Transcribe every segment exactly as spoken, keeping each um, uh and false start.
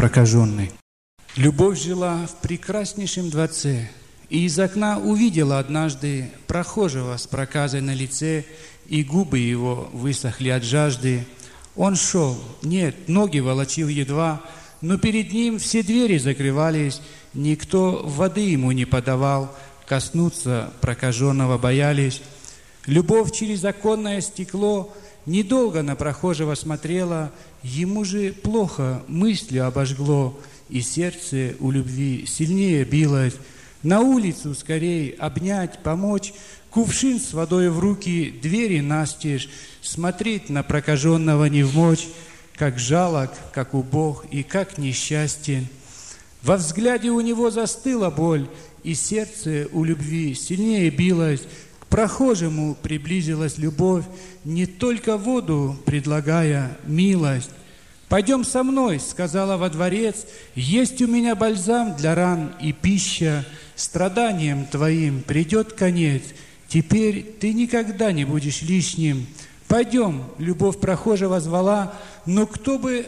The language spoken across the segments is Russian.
прокаженный. Любовь жила в прекраснейшем дворце, и из окна увидела однажды прохожего с проказой на лице, и губы его высохли от жажды. Он шел, нет, ноги волочил едва, но перед ним все двери закрывались, никто воды ему не подавал, коснуться прокаженного боялись. Любовь через оконное стекло недолго на прохожего смотрела, ему же плохо мыслью обожгло, и сердце у любви сильнее билось. На улицу скорей обнять, помочь, кувшин с водой в руки, двери настежь, смотреть на прокаженного не вмочь, как жалок, как убог и как несчастен. Во взгляде у него застыла боль, и сердце у любви сильнее билось. К прохожему приблизилась любовь, не только воду предлагая милость. «Пойдем со мной», — сказала во дворец, — «есть у меня бальзам для ран и пища, страданиям твоим придет конец, теперь ты никогда не будешь лишним. Пойдем», — любовь прохожего звала, но кто бы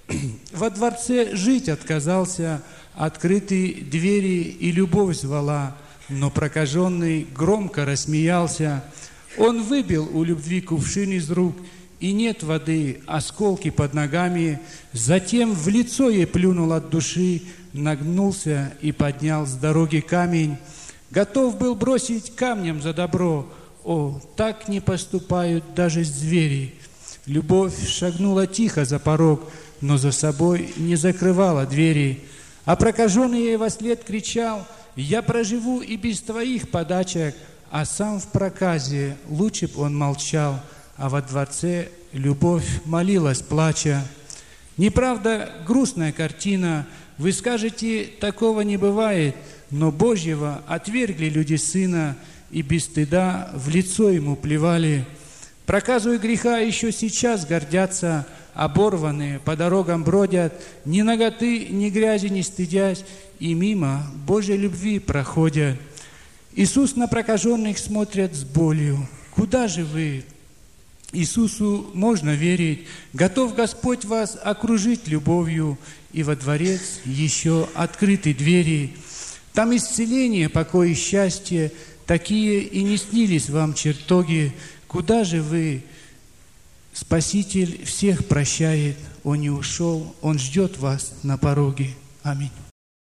во дворце жить отказался, открытые двери и любовь звала, но прокаженный громко рассмеялся. Он выбил у любви кувшин из рук, и нет воды, осколки под ногами, затем в лицо ей плюнул от души, нагнулся и поднял с дороги камень. Готов был бросить камнем за добро, о, так не поступают даже звери. Любовь шагнула тихо за порог, но за собой не закрывала двери. А прокаженный ей вослед кричал: «Я проживу и без твоих подачек», а сам в проказе лучше б он молчал. А во дворце любовь молилась, плача. Неправда, грустная картина, вы скажете, такого не бывает, но Божьего отвергли люди Сына и без стыда в лицо Ему плевали. Проказу и греха еще сейчас гордятся, оборванные по дорогам бродят, ни наготы, ни грязи не стыдясь, и мимо Божьей любви проходят. Иисус на прокаженных смотрит с болью. Куда же вы? Иисусу можно верить, готов Господь вас окружить любовью, и во дворец еще открыты двери. Там исцеление, покой и счастье, такие и не снились вам чертоги. Куда же вы? Спаситель всех прощает, Он не ушел, Он ждет вас на пороге. Аминь.